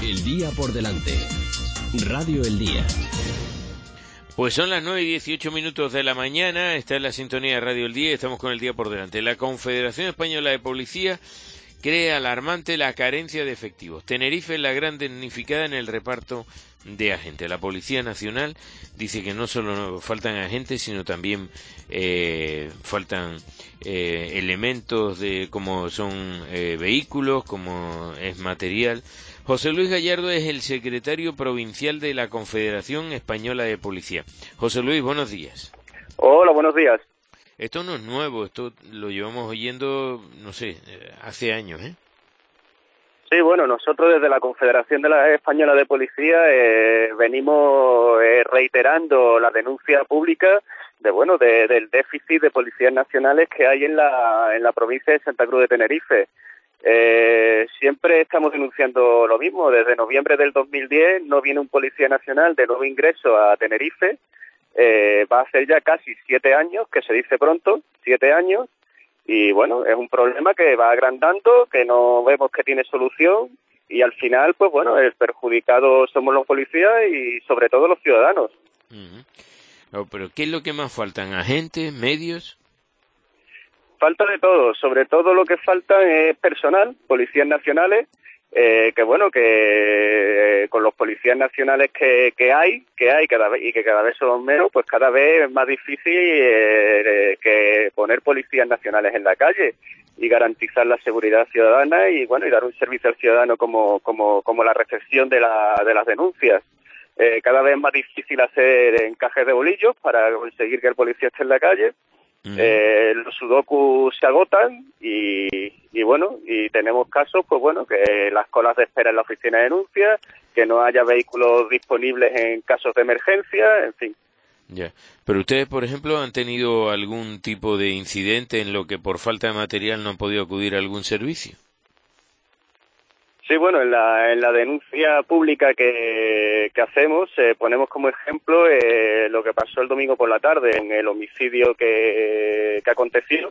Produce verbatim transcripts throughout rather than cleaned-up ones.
El día por delante. Radio El Día. Pues son las nueve y dieciocho minutos de la mañana, está en la sintonía de Radio El Día y estamos con el día por delante. La Confederación Española de Policía cree alarmante la carencia de efectivos. Tenerife es la gran damnificada en el reparto de agentes. La Policía Nacional dice que no solo faltan agentes, sino también eh, faltan eh, elementos de como son eh, vehículos, como es material. José Luis Gallardo es el secretario provincial de la Confederación Española de Policía. José Luis, buenos días. Hola, buenos días. Esto no es nuevo, esto lo llevamos oyendo, no sé, hace años, ¿eh? Sí, bueno, nosotros desde la Confederación de la Española de Policía eh, venimos eh, reiterando la denuncia pública de bueno de, del déficit de policías nacionales que hay en la en la provincia de Santa Cruz de Tenerife. Eh, siempre estamos denunciando lo mismo. Desde noviembre del dos mil diez no viene un policía nacional de nuevo ingreso a Tenerife. Eh, va a ser ya casi siete años, que se dice pronto, siete años. Y bueno, es un problema que va agrandando, que no vemos que tiene solución y al final, pues bueno, el perjudicado somos los policías y sobre todo los ciudadanos. Uh-huh. No, pero ¿qué es lo que más faltan? ¿Agentes? ¿Medios? Falta de todo, sobre todo lo que falta es personal, policías nacionales, eh, que bueno, que eh, con los policías nacionales que, que hay, que hay cada vez y que cada vez son menos, pues cada vez es más difícil eh, que poner policías nacionales en la calle y garantizar la seguridad ciudadana y bueno, y dar un servicio al ciudadano como como como la recepción de la de las denuncias. Eh, cada vez es más difícil hacer encajes de bolillos para conseguir que el policía esté en la calle. Uh-huh. Eh, los sudokus se agotan y, y bueno, y tenemos casos, pues bueno, que las colas de espera en la oficina de denuncias, que no haya vehículos disponibles en casos de emergencia, en fin. Ya, pero ustedes, por ejemplo, ¿han tenido algún tipo de incidente en lo que por falta de material no han podido acudir a algún servicio? Sí, bueno, en la, en la denuncia pública que, que hacemos eh, ponemos como ejemplo eh, lo que pasó el domingo por la tarde en el homicidio que, que aconteció.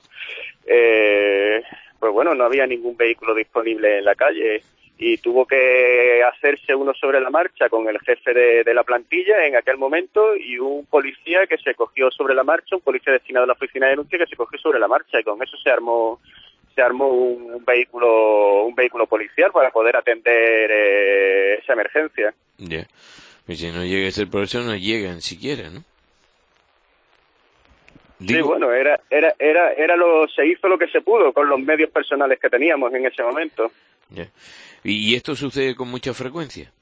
Eh, pues bueno, no había ningún vehículo disponible en la calle y tuvo que hacerse uno sobre la marcha con el jefe de, de la plantilla en aquel momento y un policía que se cogió sobre la marcha, un policía destinado a la oficina de denuncia que se cogió sobre la marcha y con eso se armó se armó un, un vehículo un vehículo policial para poder atender eh, esa emergencia. Ya, yeah. Pues si no llega a ser por eso no llegan siquiera, ¿no? Digo... Sí, bueno, era era era era lo se hizo lo que se pudo con los medios personales que teníamos en ese momento. Ya. Yeah. ¿Y esto sucede con mucha frecuencia?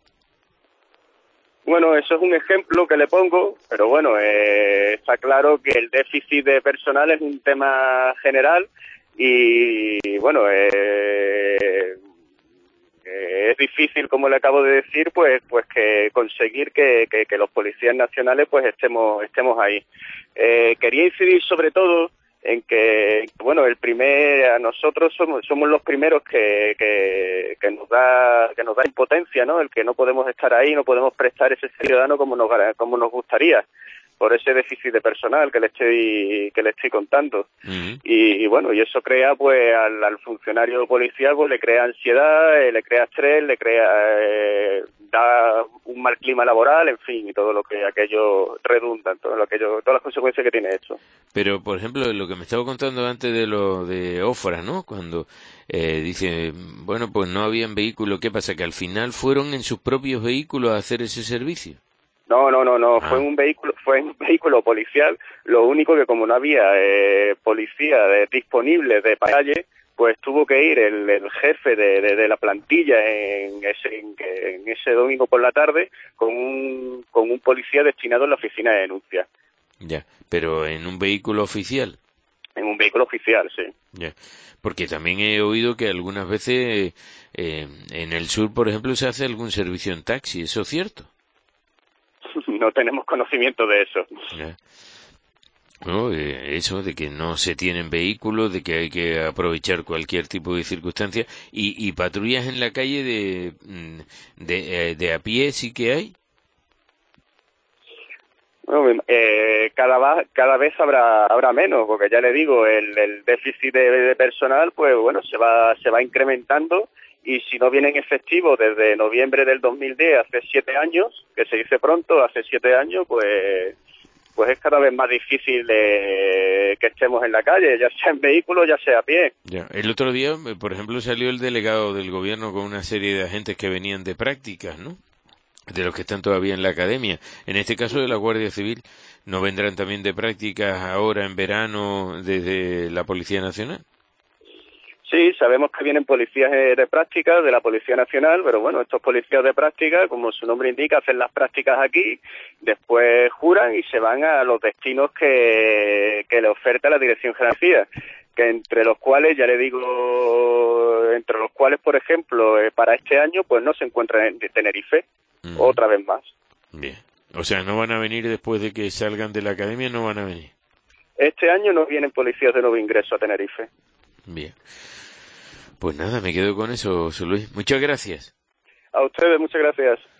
Bueno, eso es un ejemplo que le pongo, pero bueno, eh, está claro que el déficit de personal es un tema general. Y bueno, eh, eh, es difícil, como le acabo de decir, pues pues que conseguir que, que, que los policías nacionales pues estemos estemos ahí. Eh, quería incidir sobre todo en que, bueno, el primer a nosotros somos somos los primeros que, que que nos da que nos da impotencia, ¿no? El que no podemos estar ahí, no podemos prestar ese ciudadano como nos como nos gustaría, por ese déficit de personal que le estoy que le estoy contando. Uh-huh. y, y bueno, y eso crea pues al, al funcionario policial pues le crea ansiedad, eh, le crea estrés, le crea eh, da un mal clima laboral, en fin, y todo lo que aquello redunda, todo lo aquello, todas las consecuencias que tiene eso. Pero por ejemplo, lo que me estaba contando antes de lo de Ofra, ¿no? Cuando eh, dice, bueno, pues no habían vehículos, ¿qué pasa? Que al final fueron en sus propios vehículos a hacer ese servicio. No, no, no, no, ah. fue un vehículo, fue un vehículo policial, lo único que como no había eh, policía de, disponible de calle, pues tuvo que ir el, el jefe de, de, de la plantilla en ese, en, en ese domingo por la tarde con un, con un policía destinado en la oficina de denuncia. Ya, pero en un vehículo oficial. En un vehículo oficial, sí. Ya, porque también he oído que algunas veces eh, en el sur, por ejemplo, se hace algún servicio en taxi, ¿eso es cierto? No tenemos conocimiento de eso. Ya. No, eh, eso de que no se tienen vehículos, de que hay que aprovechar cualquier tipo de circunstancia y, y patrullas en la calle de de, de a pie sí que hay. Bueno, eh, cada, va, cada vez habrá habrá menos, porque ya le digo, el, el déficit de, de personal, pues bueno, se va se va incrementando y si no vienen efectivos desde noviembre del dos mil diez, hace siete años, que se dice pronto, hace siete años, pues pues es cada vez más difícil de que estemos en la calle, ya sea en vehículo, ya sea a pie. Ya. El otro día, por ejemplo, salió el delegado del gobierno con una serie de agentes que venían de prácticas, ¿no? De los que están todavía en la academia. En este caso de la Guardia Civil, ¿no vendrán también de prácticas ahora en verano desde la Policía Nacional? Sí, sabemos que vienen policías de práctica de la Policía Nacional, pero bueno, estos policías de práctica, como su nombre indica, hacen las prácticas aquí, después juran y se van a los destinos que, que le oferta la Dirección General, que entre los cuales, ya le digo, entre los cuales, por ejemplo, eh, para este año, pues no se encuentran en Tenerife, uh-huh. Otra vez más. Bien, o sea, no van a venir después de que salgan de la academia, no van a venir. Este año no vienen policías de nuevo ingreso a Tenerife. Bien. Pues nada, me quedo con eso, José Luis. Muchas gracias. A ustedes, muchas gracias.